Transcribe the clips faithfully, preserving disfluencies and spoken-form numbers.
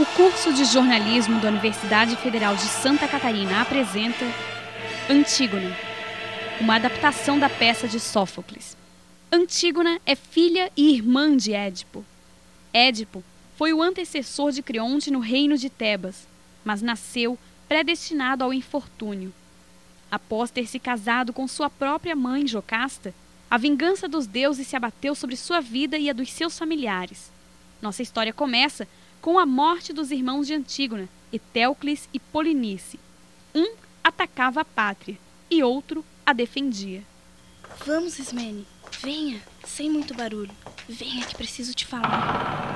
O curso de jornalismo da Universidade Federal de Santa Catarina apresenta Antígona, uma adaptação da peça de Sófocles. Antígona é filha e irmã de Édipo. Édipo foi o antecessor de Creonte no reino de Tebas, mas nasceu predestinado ao infortúnio. Após ter se casado com sua própria mãe, Jocasta, a vingança dos deuses se abateu sobre sua vida e a dos seus familiares. Nossa história começa com a morte dos irmãos de Antígona, Etéocles e Polinice. Um atacava a pátria e outro a defendia. Vamos, Ismene, venha, sem muito barulho. Venha que preciso te falar.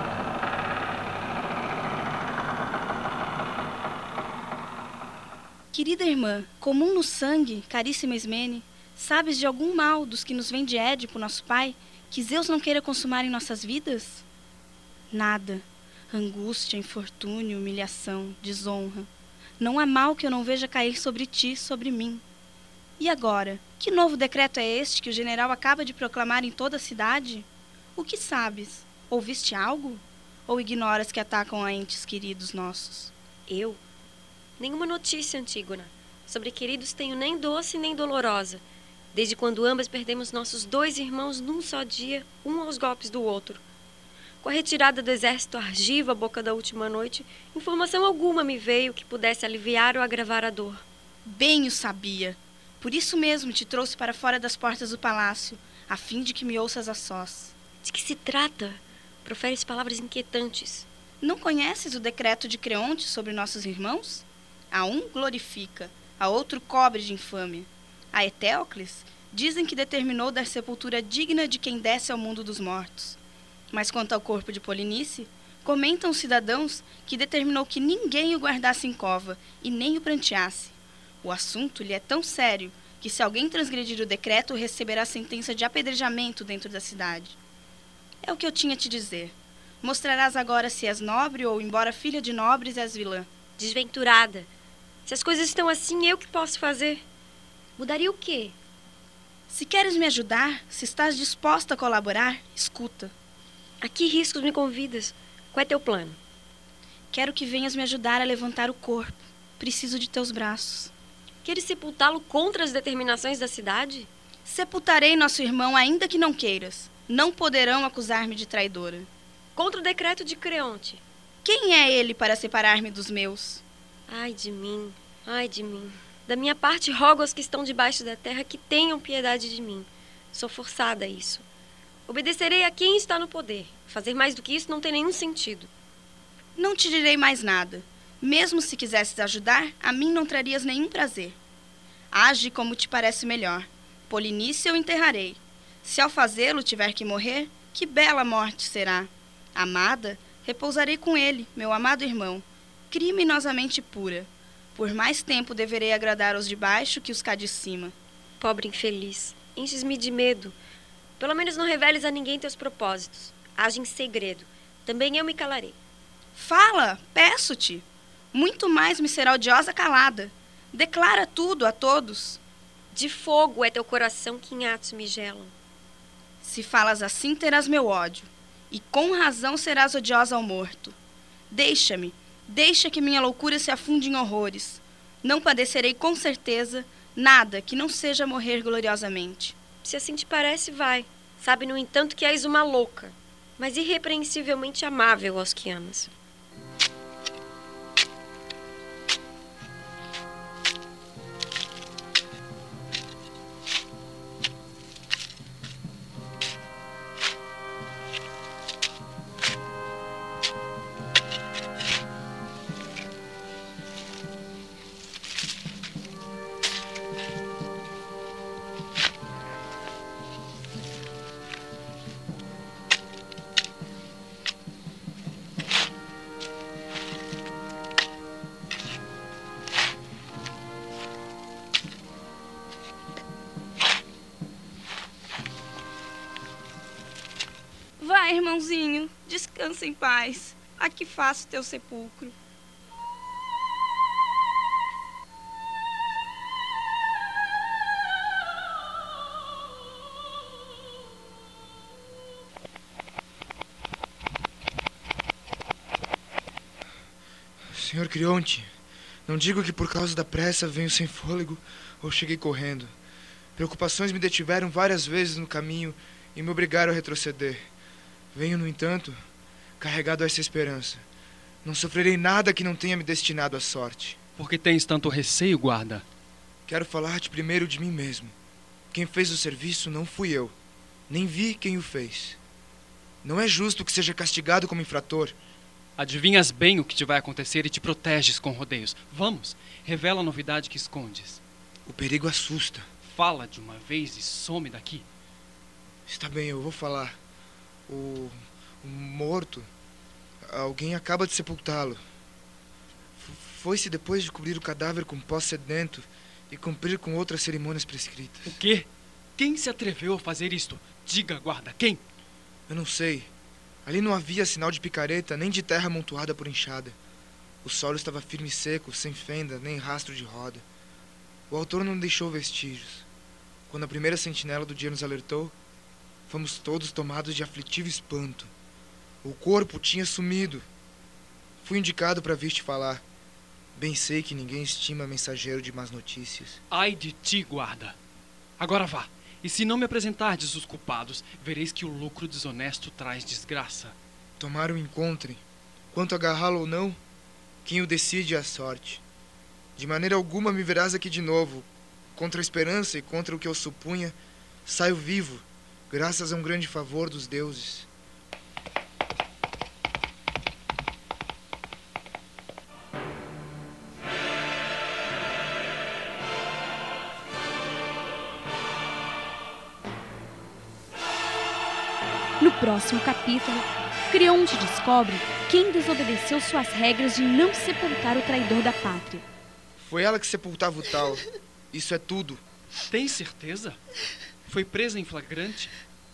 Querida irmã, comum no sangue, caríssima Ismene, sabes de algum mal dos que nos vem de Édipo, nosso pai, que Zeus não queira consumar em nossas vidas? Nada. Angústia, infortúnio, humilhação, desonra. Não há mal que eu não veja cair sobre ti, sobre mim. E agora, que novo decreto é este que o general acaba de proclamar em toda a cidade? O que sabes? Ouviste algo? Ou ignoras que atacam a entes queridos nossos? Eu? Nenhuma notícia, Antígona. Sobre queridos tenho nem doce nem dolorosa, desde quando ambas perdemos nossos dois irmãos num só dia, um aos golpes do outro. Com a retirada do exército argivo à boca da última noite, informação alguma me veio que pudesse aliviar ou agravar a dor. Bem o sabia. Por isso mesmo te trouxe para fora das portas do palácio, a fim de que me ouças a sós. De que se trata? Proferes palavras inquietantes. Não conheces o decreto de Creonte sobre nossos irmãos? A um glorifica, a outro cobre de infâmia. A Etéocles dizem que determinou dar sepultura digna de quem desce ao mundo dos mortos. Mas quanto ao corpo de Polinice, comentam os cidadãos que determinou que ninguém o guardasse em cova e nem o pranteasse. O assunto lhe é tão sério que se alguém transgredir o decreto, receberá sentença de apedrejamento dentro da cidade. É o que eu tinha a te dizer. Mostrarás agora se és nobre ou, embora filha de nobres, és vilã. Desventurada. Se as coisas estão assim, eu que posso fazer? Mudaria o quê? Se queres me ajudar, se estás disposta a colaborar, escuta. A que riscos me convidas? Qual é teu plano? Quero que venhas me ajudar a levantar o corpo. Preciso de teus braços. Queres sepultá-lo contra as determinações da cidade? Sepultarei nosso irmão, ainda que não queiras. Não poderão acusar-me de traidora. Contra o decreto de Creonte. Quem é ele para separar-me dos meus? Ai de mim, ai de mim. Da minha parte, rogo aos que estão debaixo da terra que tenham piedade de mim. Sou forçada a isso. Obedecerei a quem está no poder. Fazer mais do que isso não tem nenhum sentido. Não te direi mais nada. Mesmo se quisesses ajudar, a mim não trarias nenhum prazer. Age como te parece melhor. Polinice eu enterrarei. Se ao fazê-lo tiver que morrer, que bela morte será. Amada, repousarei com ele, meu amado irmão, criminosamente pura. Por mais tempo deverei agradar os de baixo que os cá de cima. Pobre infeliz, enches-me de medo. Pelo menos não reveles a ninguém teus propósitos. Age em segredo. Também eu me calarei. Fala, peço-te. Muito mais me será odiosa calada. Declara tudo a todos. De fogo é teu coração que em atos me gelam. Se falas assim, terás meu ódio. E com razão serás odiosa ao morto. Deixa-me, deixa que minha loucura se afunde em horrores. Não padecerei com certeza nada que não seja morrer gloriosamente. Se assim te parece, vai. Sabe, no entanto, que és uma louca, mas irrepreensivelmente amável aos que amas. Vai, irmãozinho, descansa em paz. Aqui faço teu sepulcro. senhor Creonte, não digo que por causa da pressa venho sem fôlego ou cheguei correndo. Preocupações me detiveram várias vezes no caminho e me obrigaram a retroceder. Venho, no entanto, carregado a essa esperança. Não sofrerei nada que não tenha me destinado à sorte. Por que tens tanto receio, guarda? Quero falar-te primeiro de mim mesmo. Quem fez o serviço não fui eu. Nem vi quem o fez. Não é justo que seja castigado como infrator. Adivinhas bem o que te vai acontecer e te proteges com rodeios. Vamos, revela a novidade que escondes. O perigo assusta. Fala de uma vez e some daqui. Está bem, eu vou falar. O, o morto, alguém acaba de sepultá-lo. F- Foi-se depois de cobrir o cadáver com pó sedento e cumprir com outras cerimônias prescritas. O quê? Quem se atreveu a fazer isto? Diga, guarda, quem? Eu não sei. Ali não havia sinal de picareta, nem de terra amontoada por enxada. O solo estava firme e seco, sem fenda, nem rastro de roda. O autor não deixou vestígios. Quando a primeira sentinela do dia nos alertou, fomos todos tomados de aflitivo espanto. O corpo tinha sumido. Fui indicado para vir te falar. Bem sei que ninguém estima mensageiro de más notícias. Ai de ti, guarda. Agora vá. E se não me apresentardes os culpados, vereis que o lucro desonesto traz desgraça. Tomara o encontrem. Quanto agarrá-lo ou não, quem o decide é a sorte. De maneira alguma me verás aqui de novo. Contra a esperança e contra o que eu supunha, saio vivo, graças a um grande favor dos deuses. No próximo capítulo, Creonte descobre quem desobedeceu suas regras de não sepultar o traidor da pátria. Foi ela que sepultava o tal. Isso é tudo. Tens certeza? Foi presa em flagrante?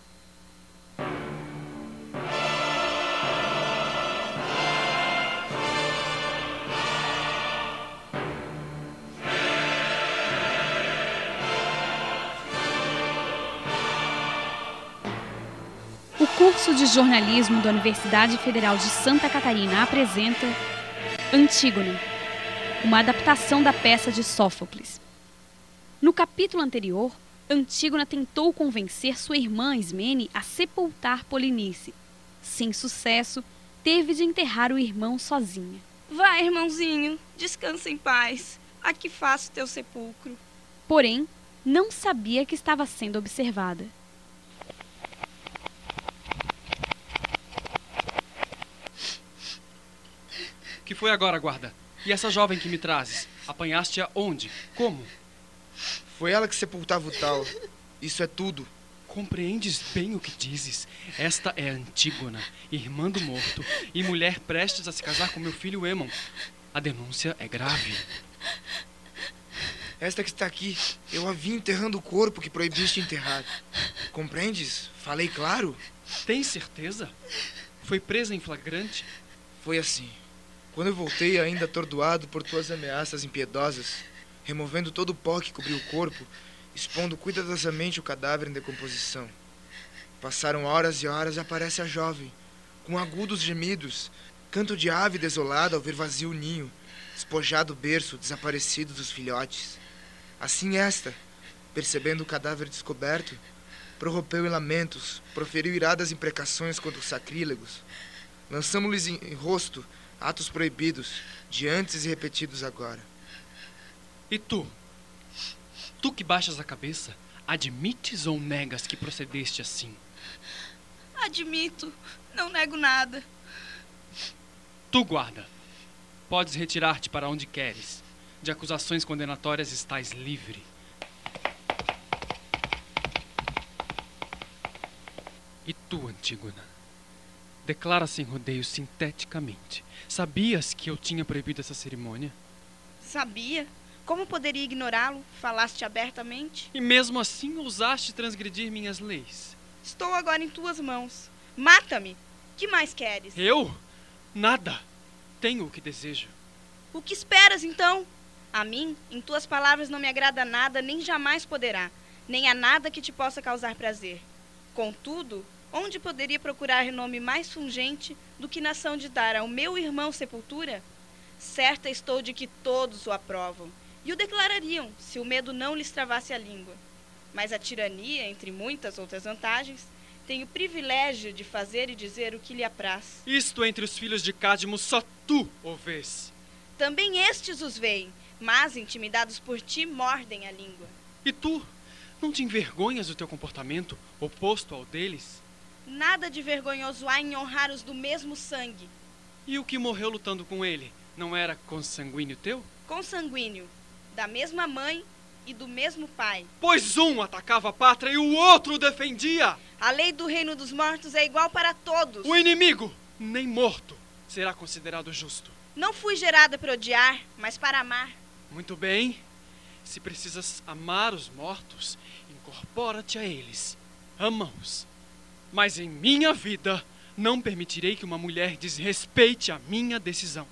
O curso de jornalismo da Universidade Federal de Santa Catarina apresenta Antígona, uma adaptação da peça de Sófocles. No capítulo anterior, Antígona tentou convencer sua irmã Ismene a sepultar Polinice. Sem sucesso, teve de enterrar o irmão sozinha. Vai, irmãozinho, descansa em paz. Aqui faço teu sepulcro. Porém, não sabia que estava sendo observada. O que foi agora, guarda? E essa jovem que me trazes? Apanhaste-a onde? Como? Foi ela que sepultava o tal. Isso é tudo. Compreendes bem o que dizes? Esta é Antígona, irmã do morto, e mulher prestes a se casar com meu filho Aemon. A denúncia é grave. Esta que está aqui, eu a vi enterrando o corpo que proibiste enterrar. Compreendes? Falei claro? Tens certeza? Foi presa em flagrante? Foi assim. Quando eu voltei, ainda atordoado por tuas ameaças impiedosas, removendo todo o pó que cobriu o corpo, expondo cuidadosamente o cadáver em decomposição. Passaram horas e horas e aparece a jovem, com agudos gemidos, canto de ave desolada ao ver vazio o ninho, despojado o berço, desaparecido dos filhotes. Assim esta, percebendo o cadáver descoberto, prorrompeu em lamentos, proferiu iradas imprecações contra os sacrílegos. Lançamo-lhes em, em rosto atos proibidos, de antes e repetidos agora. E tu? Tu que baixas a cabeça, admites ou negas que procedeste assim? Admito, não nego nada. Tu, guarda, podes retirar-te para onde queres. De acusações condenatórias estás livre. E tu, Antígona? Declara sem rodeios sinteticamente. Sabias que eu tinha proibido essa cerimônia? Sabia? Como poderia ignorá-lo? Falaste abertamente. E mesmo assim ousaste transgredir minhas leis. Estou agora em tuas mãos. Mata-me! Que mais queres? Eu? Nada. Tenho o que desejo. O que esperas, então? A mim, em tuas palavras não me agrada nada, nem jamais poderá. Nem há nada que te possa causar prazer. Contudo, onde poderia procurar renome mais fungente do que nação de dar ao meu irmão sepultura? Certa estou de que todos o aprovam, e o declarariam, se o medo não lhes travasse a língua. Mas a tirania, entre muitas outras vantagens, tem o privilégio de fazer e dizer o que lhe apraz. Isto entre os filhos de Cádmo só tu o vês. Também estes os veem, mas, intimidados por ti, mordem a língua. E tu, não te envergonhas do teu comportamento, oposto ao deles? Nada de vergonhoso há em honrar os do mesmo sangue. E o que morreu lutando com ele, não era consanguíneo teu? Consanguíneo, da mesma mãe e do mesmo pai. Pois um atacava a pátria e o outro o defendia. A lei do reino dos mortos é igual para todos. O inimigo, nem morto, será considerado justo. Não fui gerada para odiar, mas para amar. Muito bem. Se precisas amar os mortos, incorpora-te a eles. Ama-os. Mas em minha vida, não permitirei que uma mulher desrespeite a minha decisão.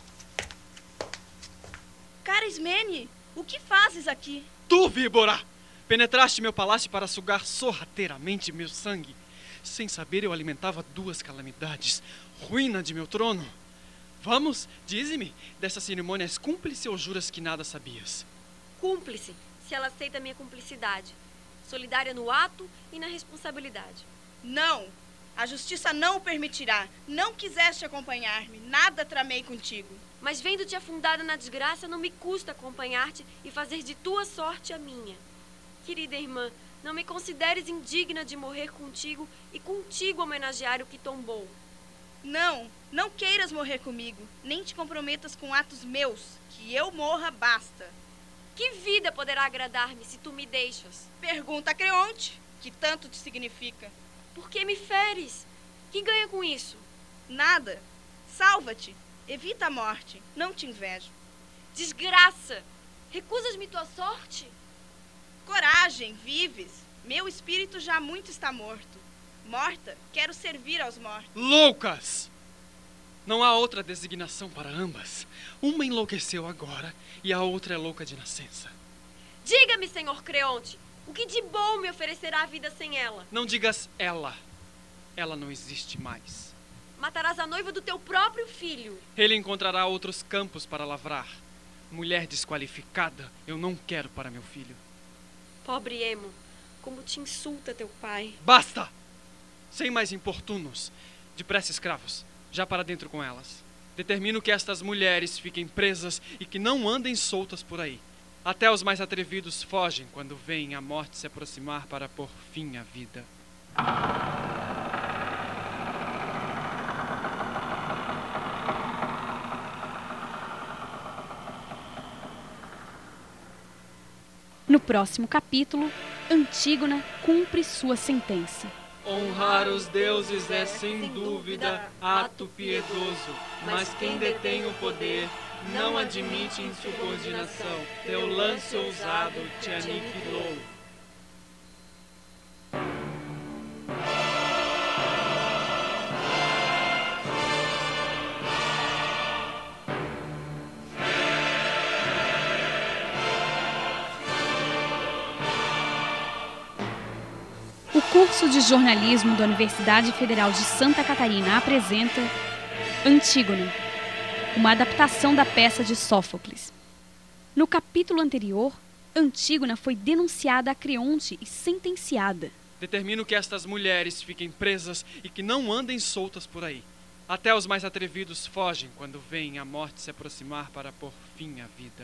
Cara Ismene, o que fazes aqui? Tu, víbora! Penetraste meu palácio para sugar sorrateiramente meu sangue. Sem saber, eu alimentava duas calamidades. Ruína de meu trono. Vamos, dize-me, dessas cerimônias cúmplice ou juras que nada sabias? Cúmplice, se ela aceita minha cumplicidade. Solidária no ato e na responsabilidade. Não, a justiça não o permitirá. Não quiseste acompanhar-me, nada tramei contigo. Mas vendo-te afundada na desgraça, não me custa acompanhar-te e fazer de tua sorte a minha. Querida irmã, não me consideres indigna de morrer contigo e contigo homenagear o que tombou. Não, não queiras morrer comigo, nem te comprometas com atos meus, que eu morra basta. Que vida poderá agradar-me se tu me deixas? Pergunta a Creonte, que tanto te significa. Por que me feres? Que ganha com isso? Nada. Salva-te. Evita a morte. Não te invejo. Desgraça! Recusas-me tua sorte? Coragem, vives. Meu espírito já muito está morto. Morta, quero servir aos mortos. Loucas! Não há outra designação para ambas. Uma enlouqueceu agora e a outra é louca de nascença. Diga-me, senhor Creonte, o que de bom me oferecerá a vida sem ela? Não digas ela. Ela não existe mais. Matarás a noiva do teu próprio filho. Ele encontrará outros campos para lavrar. Mulher desqualificada, eu não quero para meu filho. Pobre Emo, como te insulta teu pai. Basta! Sem mais importunos. Depressa, escravos. Já para dentro com elas. Determino que estas mulheres fiquem presas e que não andem soltas por aí. Até os mais atrevidos fogem quando veem a morte se aproximar para pôr fim à vida. No próximo capítulo, Antígona cumpre sua sentença. Honrar os deuses é, sem dúvida, ato piedoso, mas quem detém o poder não admite insubordinação. Teu lance ousado te aniquilou. O curso de jornalismo da Universidade Federal de Santa Catarina apresenta Antígona, uma adaptação da peça de Sófocles. No capítulo anterior, Antígona foi denunciada a Creonte e sentenciada. Determino que estas mulheres fiquem presas e que não andem soltas por aí. Até os mais atrevidos fogem quando veem a morte se aproximar para pôr fim à vida.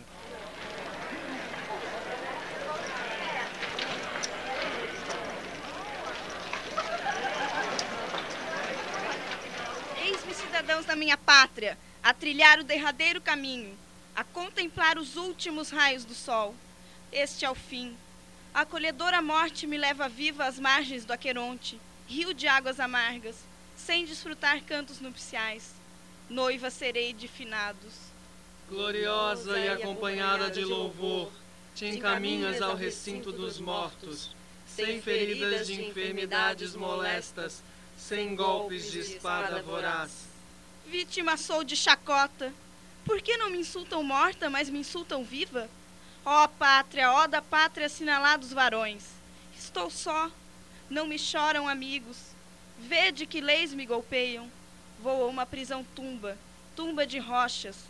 Cidadãos da minha pátria, a trilhar o derradeiro caminho, a contemplar os últimos raios do sol. Este é o fim. A acolhedora morte me leva viva às margens do Aqueronte, rio de águas amargas, sem desfrutar cantos nupciais. Noiva serei de finados. Gloriosa e acompanhada de louvor, te encaminhas ao recinto dos mortos, sem feridas de enfermidades molestas, sem golpes de espada voraz. Vítima sou de chacota. Por que não me insultam morta, mas me insultam viva? Ó pátria, ó da pátria assinalados varões. Estou só, não me choram amigos. Vede que leis me golpeiam. Vou a uma prisão tumba, tumba de rochas.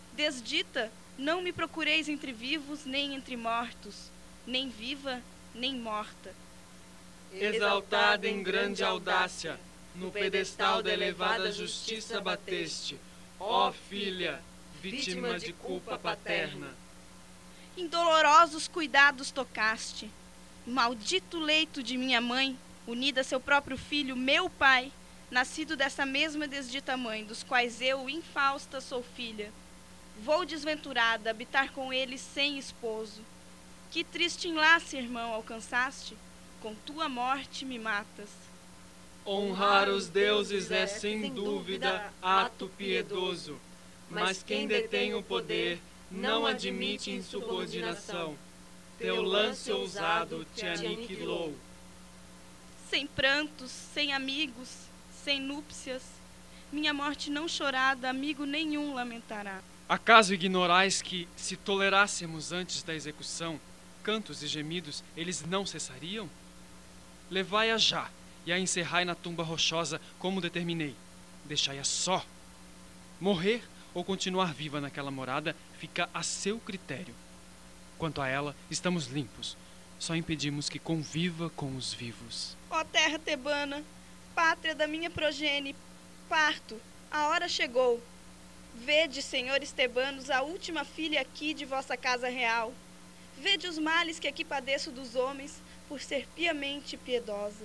Desdita, não me procureis entre vivos nem entre mortos, nem viva, nem morta. Exaltada em grande audácia, no pedestal da elevada justiça bateste, ó filha, vítima de culpa paterna. Em dolorosos cuidados tocaste. Maldito leito de minha mãe, unida a seu próprio filho, meu pai, nascido dessa mesma desdita mãe, dos quais eu, infausta, sou filha. Vou desventurada habitar com ele sem esposo. Que triste enlace, irmão, alcançaste? Com tua morte me matas. Honrar os deuses é, sem dúvida, ato piedoso, mas quem detém o poder não admite insubordinação. Teu lance ousado te aniquilou. Sem prantos, sem amigos, sem núpcias, minha morte não chorada, amigo nenhum lamentará. Acaso ignorais que, se tolerássemos antes da execução cantos e gemidos, eles não cessariam? Levai-a já e a encerrai na tumba rochosa, como determinei. Deixai-a só. Morrer ou continuar viva naquela morada fica a seu critério. Quanto a ela, estamos limpos. Só impedimos que conviva com os vivos. Ó terra tebana, pátria da minha progenie, parto, a hora chegou. Vede, senhores tebanos, a última filha aqui de vossa casa real. Vede os males que aqui padeço dos homens, por ser piamente piedosa.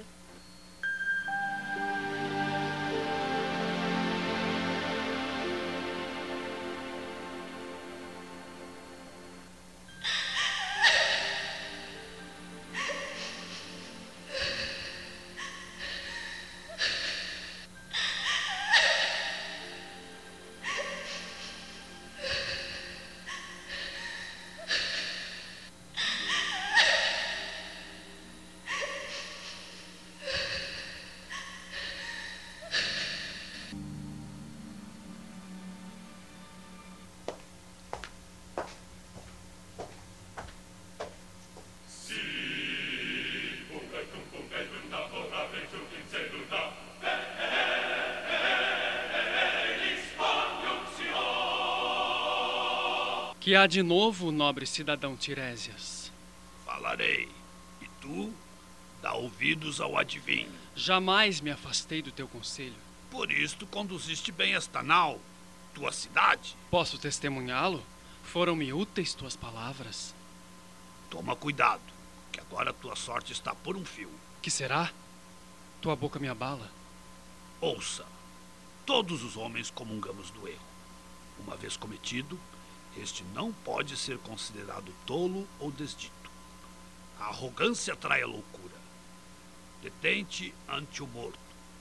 Que há de novo, nobre cidadão Tiresias? Falarei, e tu dá ouvidos ao adivinho. Jamais me afastei do teu conselho. Por isto conduziste bem esta nau, tua cidade. Posso testemunhá-lo? Foram-me úteis tuas palavras. Toma cuidado, que agora tua sorte está por um fio. Que será? Tua boca me abala. Ouça, todos os homens comungamos do erro. Uma vez cometido, este não pode ser considerado tolo ou desdito. A arrogância atrai a loucura. Detente ante o morto.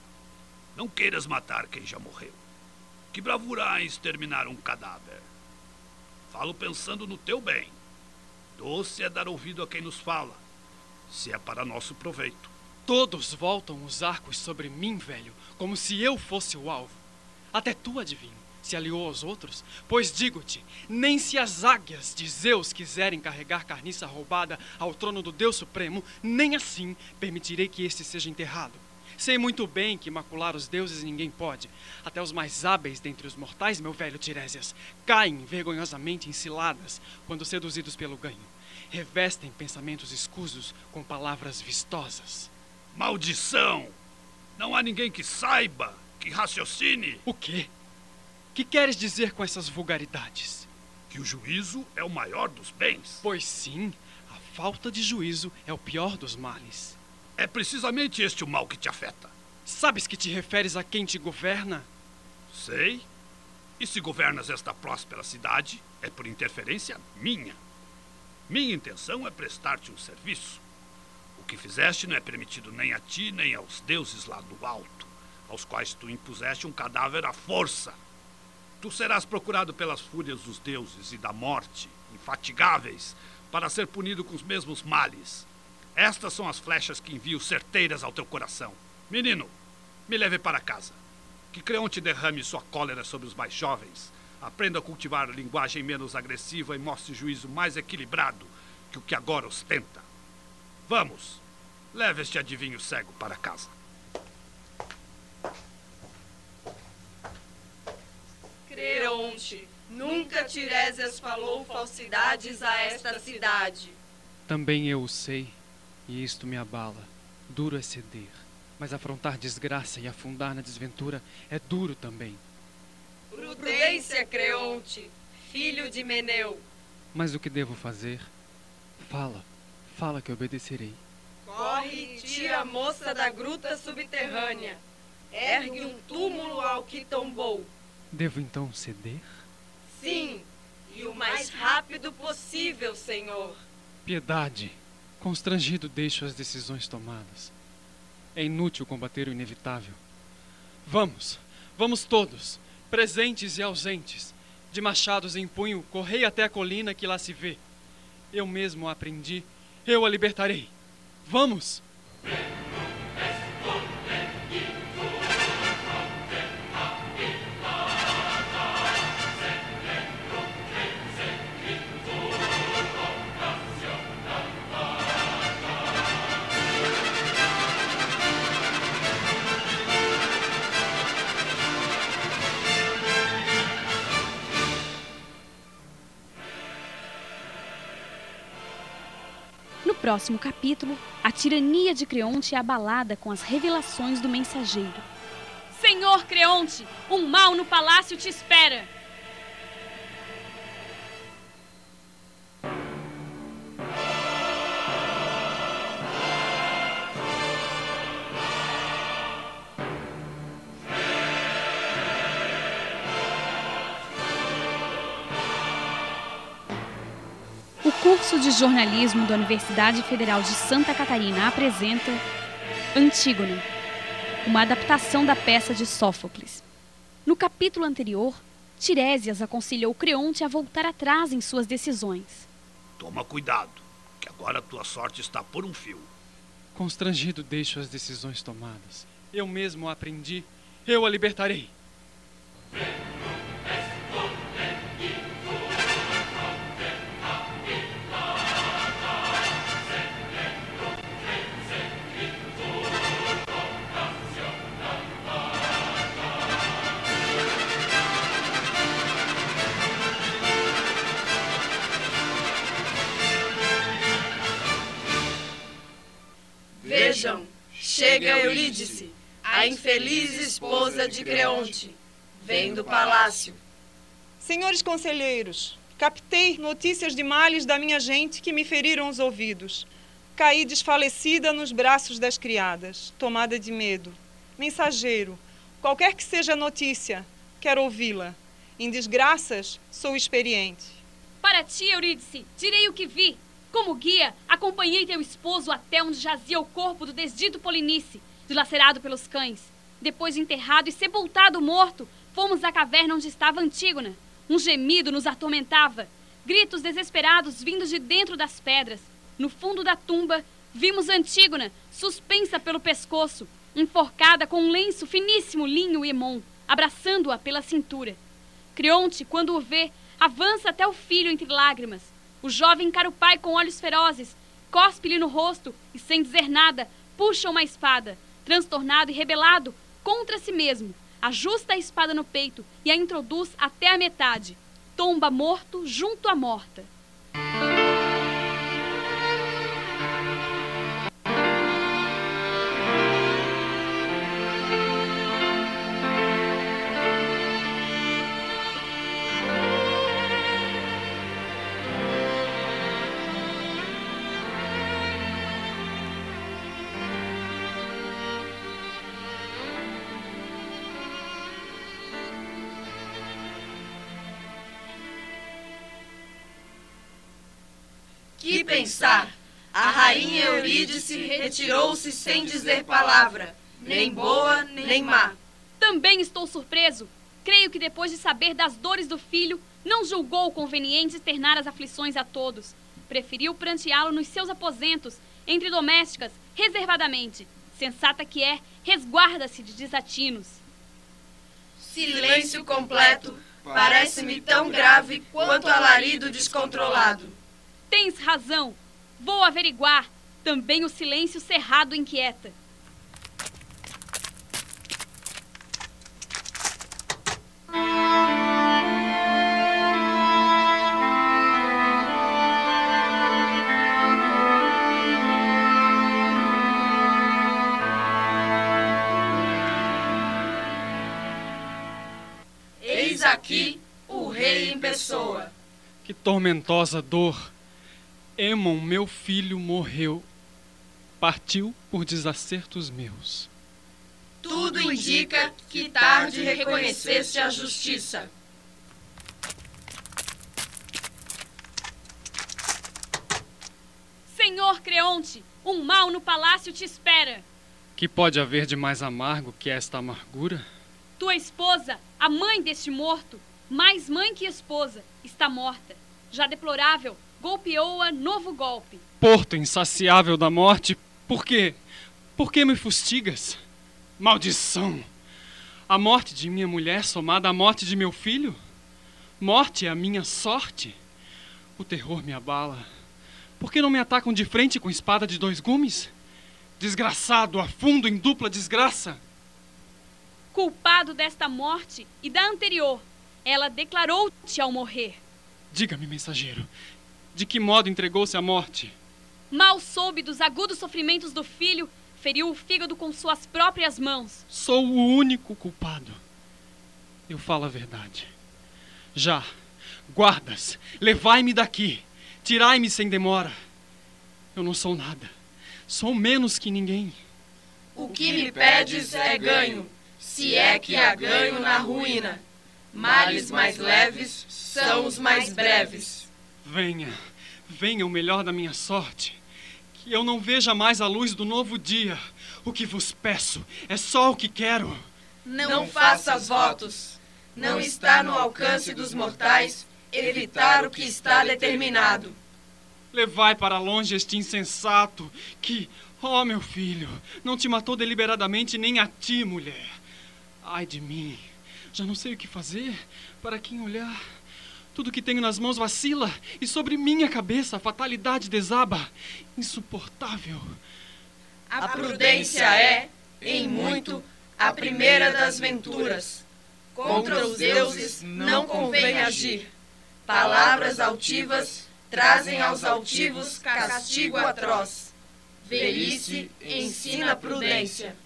Não queiras matar quem já morreu. Que bravura há em exterminar um cadáver? Falo pensando no teu bem. Doce é dar ouvido a quem nos fala, se é para nosso proveito. Todos voltam os arcos sobre mim, velho, como se eu fosse o alvo. Até tu, adivinho, se aliou aos outros? Pois digo-te, nem se as águias de Zeus quiserem carregar carniça roubada ao trono do Deus Supremo, nem assim permitirei que este seja enterrado. Sei muito bem que macular os deuses ninguém pode. Até os mais hábeis dentre os mortais, meu velho Tiresias, caem vergonhosamente em ciladas quando seduzidos pelo ganho. Revestem pensamentos escusos com palavras vistosas. Maldição! Não há ninguém que saiba, que raciocine. O quê? Que queres dizer com essas vulgaridades? Que o juízo é o maior dos bens. Pois sim, a falta de juízo é o pior dos males. É precisamente este o mal que te afeta. Sabes que te referes a quem te governa? Sei. E se governas esta próspera cidade, é por interferência minha. Minha intenção é prestar-te um serviço. O que fizeste não é permitido nem a ti, nem aos deuses lá do alto, aos quais tu impuseste um cadáver à força. Tu serás procurado pelas fúrias dos deuses e da morte, infatigáveis, para ser punido com os mesmos males. Estas são as flechas que envio certeiras ao teu coração. Menino, me leve para casa. Que Creonte derrame sua cólera sobre os mais jovens, aprenda a cultivar linguagem menos agressiva e mostre juízo mais equilibrado que o que agora ostenta. Vamos, leve este adivinho cego para casa. Creonte, Nunca Tiresias falou falsidades a esta cidade. Também eu o sei, e isto me abala. Duro é ceder, mas afrontar desgraça e afundar na desventura é duro também. Prudência, Creonte, filho de Meneu. Mas o que devo fazer? Fala, fala que obedecerei. Corre e tira a moça da gruta subterrânea. Ergue um túmulo ao que tombou. Devo então ceder? Sim, e o mais rápido possível, senhor. Piedade, constrangido deixo as decisões tomadas. É inútil combater o inevitável. Vamos, vamos todos, presentes e ausentes, de machados em punho, correi até a colina que lá se vê. Eu mesmo a aprendi, eu a libertarei. Vamos! No próximo capítulo, a tirania de Creonte é abalada com as revelações do mensageiro. Senhor Creonte, um mal no palácio te espera! O curso de jornalismo da Universidade Federal de Santa Catarina apresenta Antígona, uma adaptação da peça de Sófocles. No capítulo anterior, Tiresias aconselhou Creonte a voltar atrás em suas decisões. Toma cuidado, que agora tua sorte está por um fio. Constrangido deixo as decisões tomadas. Eu mesmo a aprendi, eu a libertarei. Vejam, chega Eurídice, a infeliz esposa de Creonte. Vem do palácio. Senhores conselheiros, captei notícias de males da minha gente que me feriram os ouvidos. Caí desfalecida nos braços das criadas, tomada de medo. Mensageiro, qualquer que seja a notícia, quero ouvi-la. Em desgraças, sou experiente. Para ti, Eurídice, direi o que vi. Como guia, acompanhei teu esposo até onde jazia o corpo do desdito Polinice, dilacerado pelos cães. Depois de enterrado e sepultado morto, fomos à caverna onde estava Antígona. Um gemido nos atormentava. Gritos desesperados vindos de dentro das pedras. No fundo da tumba, vimos Antígona, suspensa pelo pescoço, enforcada com um lenço finíssimo linho e emon, abraçando-a pela cintura. Creonte, quando o vê, avança até o filho entre lágrimas. O jovem encara o pai com olhos ferozes, cospe-lhe no rosto e, sem dizer nada, puxa uma espada. Transtornado e rebelado contra si mesmo, ajusta a espada no peito e a introduz até a metade. Tomba morto junto à morta. Que pensar? A rainha Eurídice retirou-se sem dizer palavra, nem boa, nem má. Também estou surpreso. Creio que depois de saber das dores do filho, não julgou conveniente externar as aflições a todos. Preferiu pranteá-lo nos seus aposentos, entre domésticas, reservadamente. Sensata que é, resguarda-se de desatinos. Silêncio completo, parece-me tão grave quanto alarido descontrolado. Tens razão. Vou averiguar. Também o silêncio cerrado inquieta. aqui o rei em pessoa. Que tormentosa dor! Aemon, meu filho, morreu. Partiu por desacertos meus. Tudo indica que tarde reconheceste a justiça. Senhor Creonte, um mal no palácio te espera. Que pode haver de mais amargo que esta amargura? Tua esposa, a mãe deste morto, mais mãe que esposa, está morta. Já deplorável, golpeou-a novo golpe. Porto insaciável da morte, por quê? Por que me fustigas? Maldição! A morte de minha mulher somada à morte de meu filho? Morte é a minha sorte? O terror me abala. Por que não me atacam de frente com espada de dois gumes? Desgraçado, afundo em dupla desgraça. Culpado desta morte e da anterior, ela declarou-te ao morrer. Diga-me, mensageiro, de que modo entregou-se à morte? Mal soube dos agudos sofrimentos do filho, feriu o fígado com suas próprias mãos. Sou o único culpado. Eu falo a verdade. Já, guardas, levai-me daqui. Tirai-me sem demora. Eu não sou nada. Sou menos que ninguém. O que me pedes é ganho, se é que há ganho na ruína. Males mais leves são os mais breves. Venha, venha o melhor da minha sorte. Que eu não veja mais a luz do novo dia. O que vos peço é só o que quero. Não, não faça votos. Não está no alcance dos mortais evitar o que está determinado. Levai para longe este insensato que, ó oh, meu filho, não te matou deliberadamente nem a ti, mulher. Ai de mim, já não sei o que fazer, para quem olhar. Tudo que tenho nas mãos vacila e sobre minha cabeça a fatalidade desaba. Insuportável. A prudência é, em muito, a primeira das venturas. Contra os deuses não convém agir. Palavras altivas trazem aos altivos castigo atroz. Velhice ensina prudência.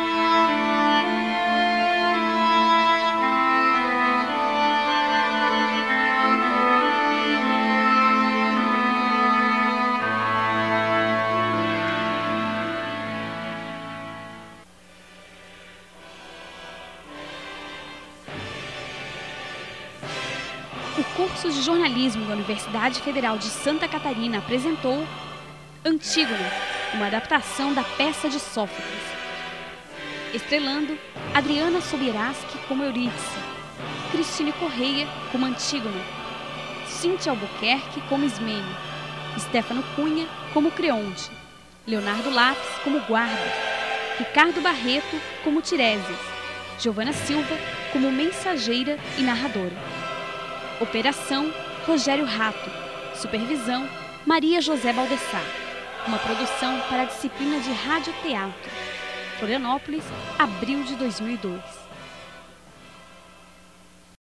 O curso de jornalismo da Universidade Federal de Santa Catarina apresentou Antígona, uma adaptação da peça de Sófocles. Estrelando Adriana Sobieski como Eurídice, Cristine Correia como Antígona, Cíntia Albuquerque como Ismênio, Stefano Cunha como Creonte, Leonardo Lapes como Guarda, Ricardo Barreto como Tiresias, Giovana Silva como mensageira e narradora. Operação Rogério Rato. Supervisão Maria José Baldessar. Uma produção para a disciplina de Rádio Teatro. Florianópolis, abril de dois mil e dois.